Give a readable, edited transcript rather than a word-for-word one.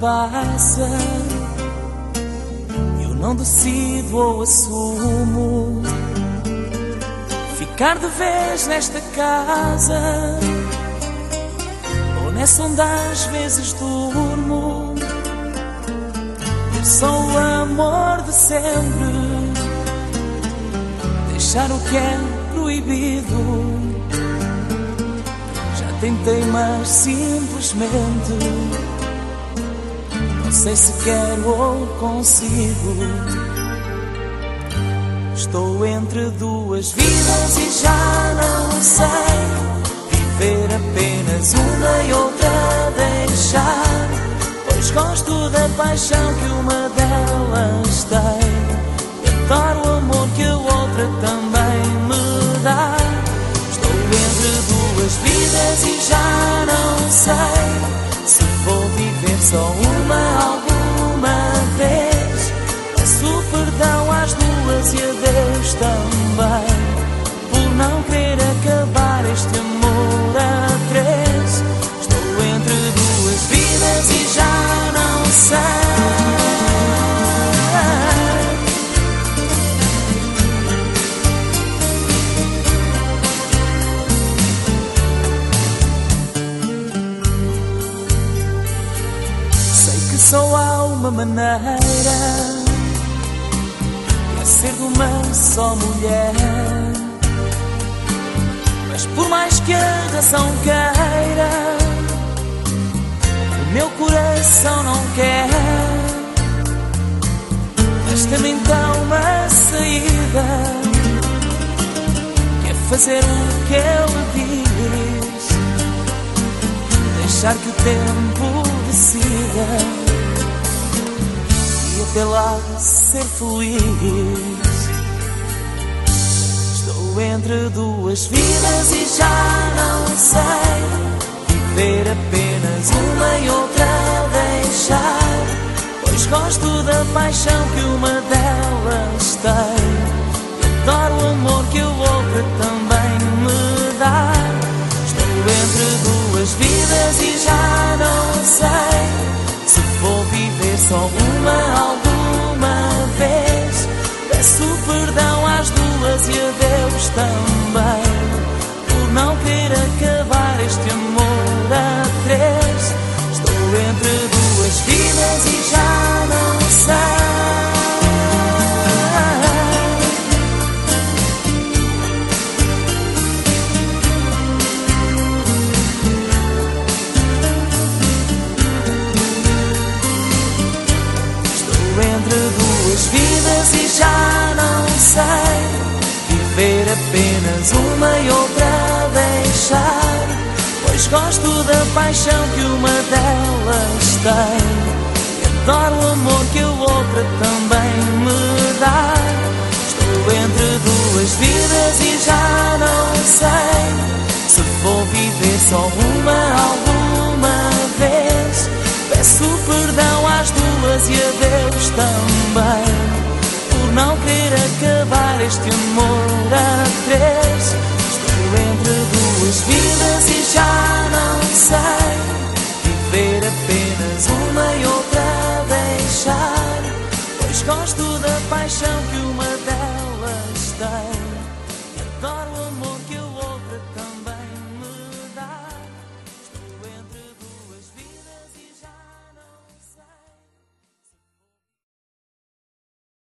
passa, eu não decido ou assumo ficar de vez nesta casa, ou nessa onde às vezes durmo. Eu sou o amor de sempre, deixar o que é proibido. Já tentei, mas simplesmente não sei se quero ou consigo. Estou entre duas vidas e já não sei viver apenas uma e outra deixar, pois gosto da paixão que uma delas tem e adoro o amor que a outra também me dá. Estou entre duas vidas e já não sei se vou viver só uma alguma vez. Peço perdão às duas e a Deus também por não querer acabar este amor a três. Estou entre duas vidas e já não sei. Sei que só há uma maneira de ser de uma só mulher, mas por mais que a razão queira, o meu coração não quer. Basta-me então uma saída, que é fazer o que ele diz, deixar que o tempo decida e até lá ser feliz. Estou entre duas vidas e já não sei viver apenas uma e outra deixar, pois gosto da paixão que uma delas tem e adoro o amor que a outra também me dá. Estou entre duas vidas e já não sei se vou viver só uma alguma vez. Peço perdão às duas e a Deus também por não querer acabar este amor a três. Estou entre duas vidas e já não sei. Estou entre duas vidas e já não sei viver apenas uma e outra deixar, pois gosto da paixão que uma delas tem e adoro o amor que a outra também me dá. Estou entre duas vidas e já não sei se vou viver só uma alguma vez. Peço perdão às duas e a Deus também por não querer acabar este amor a três.